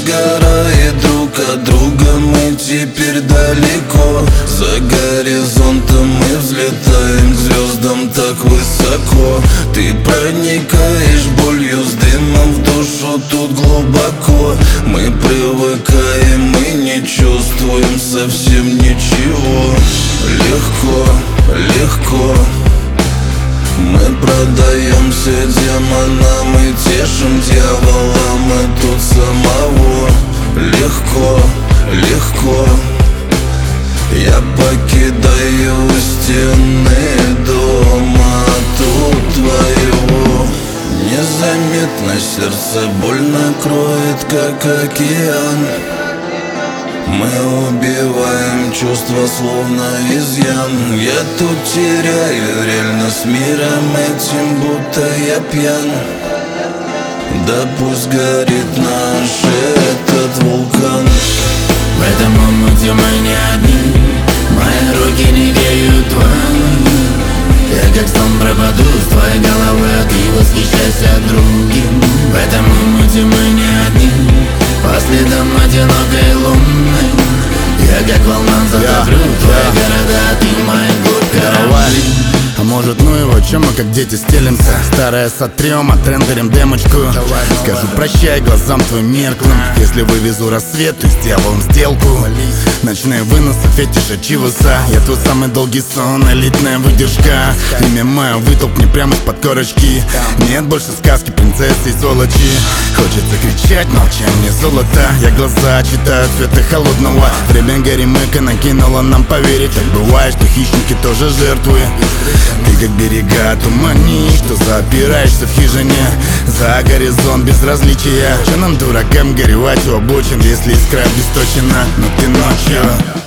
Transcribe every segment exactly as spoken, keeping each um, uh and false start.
сгорает друг от друга, мы теперь далеко. За горизонтом мы взлетаем к звездам так высоко. Ты проникаешь болью с дымом в душу тут глубоко. Мы привыкаем и не чувствуем совсем ничего. Легко, легко мы продаемся демонам и тешим дьявола мы тут самого. Легко, легко я покидаю стены дома тут твоего. Незаметно сердце больно кроет, как океан. Мы убиваем чувства, словно изъян. Я тут теряю реальность миром этим, будто я пьян. Да пусть горит наш этот вулкан. В этом омуте мы не одни, мои руки не греют твои. Я как сон пропаду с твоей головы, а ты восхищайся другим. В этом омуте мы не одни, по следам одинокой луны. Я как волна затоплю yeah, твои yeah. города, ты мои корабли. А может ну его, чем мы как дети стелимся? Старое сотрем, отрендерим демочку. Скажу прощай глазам твоим мерклым, если вывезу рассвет и с дьяволом сделку. Ночные выносы, фетиш чиваса. Я твой самый долгий сон, элитная выдержка. Имя мое вытолкни прямо из-под корочки. Нет больше сказки принцессы и сволочи. Хочется кричать, молчание золото. Я глаза читаю цвета холодного. Время горемыка накинула нам поверить. Так бывает, что хищники тоже жертвы. Ты как берега тумани, что запираешься в хижине. За горизонт безразличия. Че нам, дуракам, горевать у обочин, если искра обесточена, но ты ночью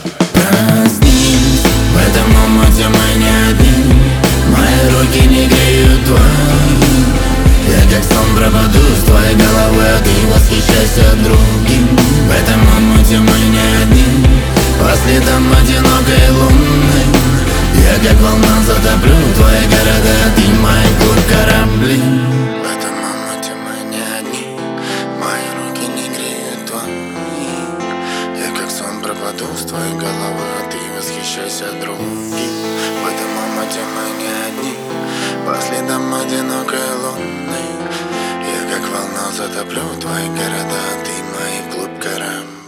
проснись. В этом омуте мы не одни, мои руки не греют твои. Я как сон пропаду с твоей головы, а ты восхищайся другим. В этом омуте мы не одни, по следам одинокой луны. Я как волна затоплю твои города, ты мои корабли. В этом омуте мы не одни, мои руки не греют твои. Я как сон пропаду с твоей головы, а ты восхищайся другим. В этом омуте мы не одни, по следам одинокой луны. Я как волна затоплю твои города, ты мои клуб корабли.